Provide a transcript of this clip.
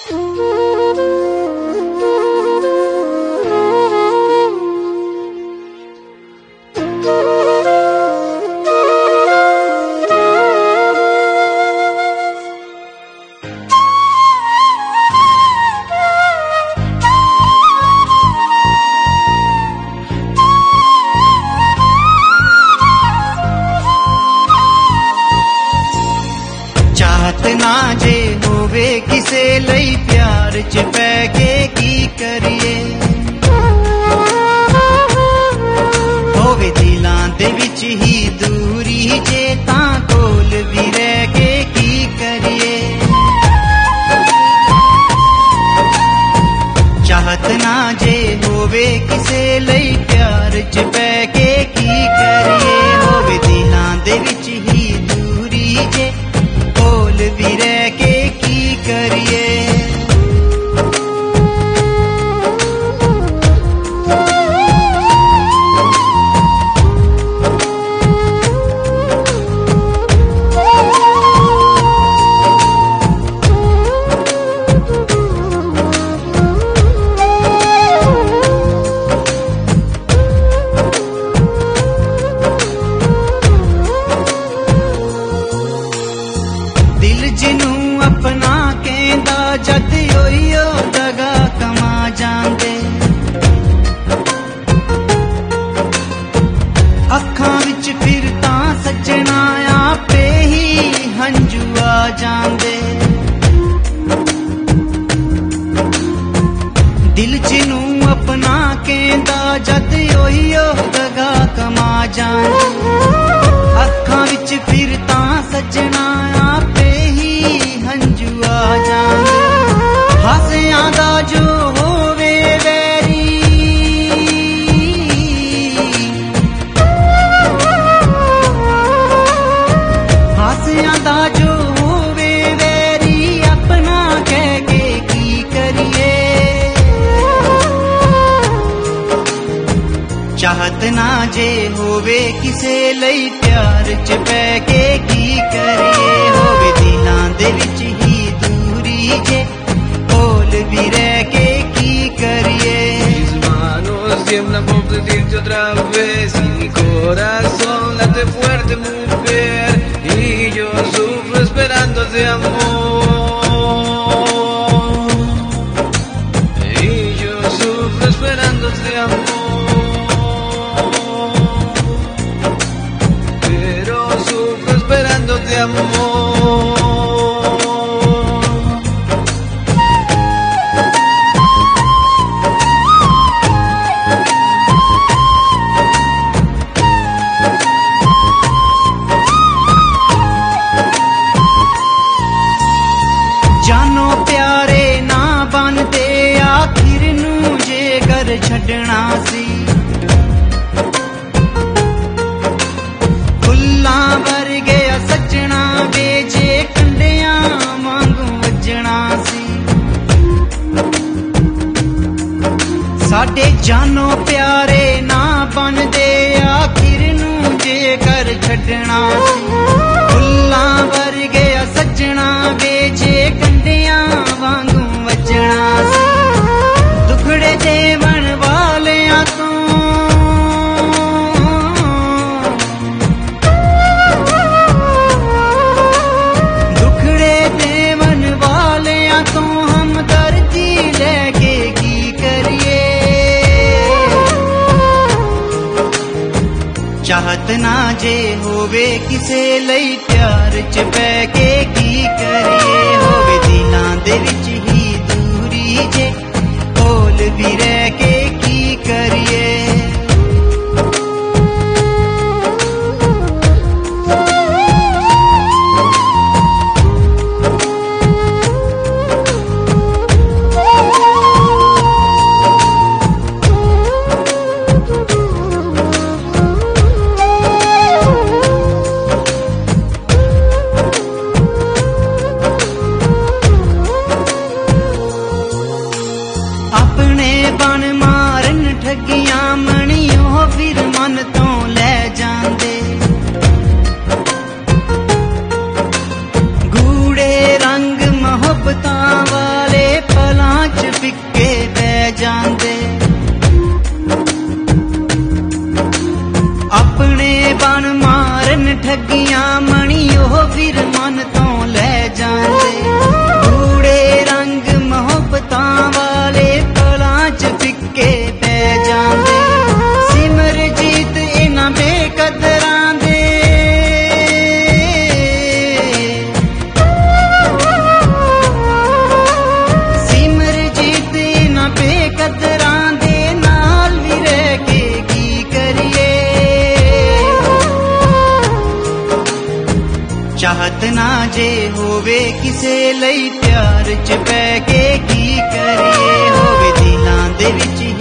ना जे होवे किसे लई प्यार च पै के की करिए होवे दिलां दे विच ही दूरी जे तां कोल भी रह के की करिए चाहत ना जे होवे किसे लई प्यार च पै के की करिए होवे दिलां दे विच ही दूरी जे भी रह के की करिए जद ओयो दगा कमा जांदे अखां विच फिर तां सजना आपे ही हंजू आ जांदे दिल जिनू अपना कहंदा जद ओयो दगा कमा जांदे अखां विच फिर तां सजना आपे ही हंजू आ जांदे हासियां दा जो होवे वैरी हासियां दा जो होवे वैरी अपना कह के की करिए चाहत ना जे होवे किसे लई प्यार च पै के की करिए होवे दिलां दे विच ही दूरी जे भी रह के की करिए Mis manos tiemblan por pedirte otra vez y mi corazón late fuerte mujer y yo sufro esperándote amor y yo sufro esperándote amor pero sufro esperándote amor जानो प्यारे ना बनते आखिर नू जे घर छड़ना सी फुल्लां वर्गे सजना बेजे कंडियां वांगू वजना सी साडे जानो प्यारे ना बनते आखिर नू जे घर छड़ना सी फुल्लां वर्गे सजना बेजे कंडियां वांगू वजना सी दुखड़े देवन वालियां तो दुखड़े देवन वालियां तो हम दर्दी लेके की करिए चाहत ना जे होवे किसे लई प्यार च पै के की करिए होवे दिलां दे विच ही दूरी जे कोल भी रह के की करिए मन तो लै जांदे गूड़े रंग मोहब्बतां वाले पलां च फिक्के पै जांदे सिमरजीत इन्हां बेकदरां दे सिमरजीत इन्हां बेकदरां दे नाल भी रह के की करिए चाहत ना जे होवे किसे लई प्यार च पै के की करिए होवे दिलां दे विच